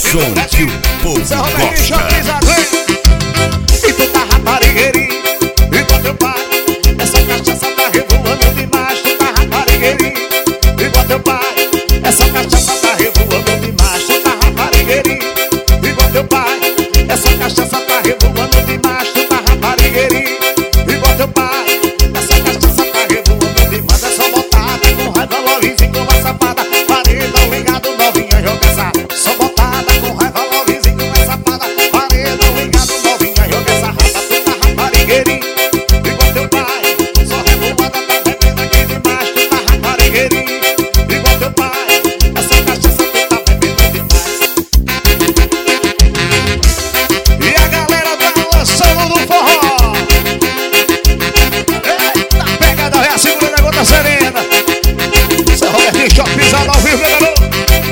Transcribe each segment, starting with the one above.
som que o povo gosta. E tu tá raparigueirinho, igual teu pai. Essa cachaça tá revoando demais. Tu tá raparigueirinho, igual teu pai. Essa cachaça tá revoando demais. Tu tá raparigueirinho, igual teu pai. Essa cachaça tá revoando demais. Tu tá raparigueirinho, igual teu pai. Essa cachaça tá revoando demais. É só botada com raiva, lovizinho com uma safada. Paredão ligado, novinha, joga essa. Só botada com raiva, lovizinho com essa safada. Paredão ligado, novinha, joga essa rapa. Tu tá raparigueirinho, igual teu pai. Só revoada tá bebendo aqui demais. Tu tá raparigueirinho, igual teu pai. Essa cachaça tu tá bebendo demais. E a galera tá lançando no forró. Eita, pegada, é a segunda da gota serena. Seu Robertinho Shop pisado ao vivo, meu garoto.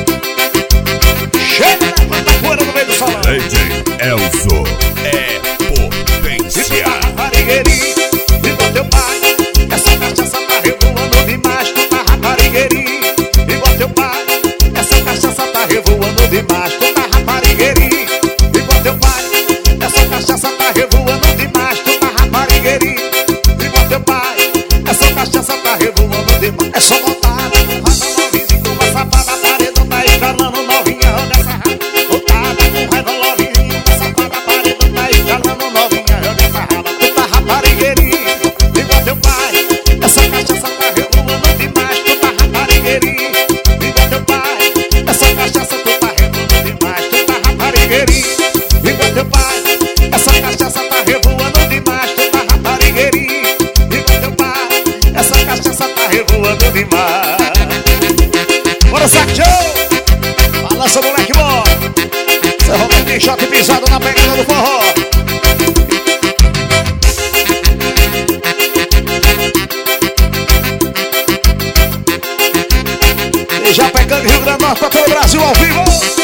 Chega, levanta a poeira no meio do salão. DJ Elzo é potência. Raparigueirinho, igual teu pai. Essa cachaça tá revoando demais. Tu tá raparigueirinho, igual teu pai. Essa cachaça tá revoando demais. Tu tá raparigueirinho, igual teu pai. Essa cachaça tá revoando demais. Tu tá raparigueirinho, igual teu pai. Essa cachaça tá revoando demais. É só botada com raiva, lovizinho com uma safada. Paredão tá escalando, novinha, joga essa rapa. Botada com raiva, lovizinho com essa safada. Paredão tá escalando, novinha, joga essa rapa. Tu tá raparigueirinho, igual teu pai. Essa cachaça tá revoando demais. Tu tá raparigueirinho, igual teu pai. Essa cachaça tu tá revoando demais. Tu tá raparigueirinho, igual teu pai. Essa cachaça tá revoando demais. Tu tá raparigueirinho, igual teu pai. Essa cachaça tá revoando demais. Bora, saco show! Balança, moleque bom! Seu Robertinho Shop pisado na pegada do forró. E já pegando Rio Grande do Norte pra todo o Brasil ao vivo.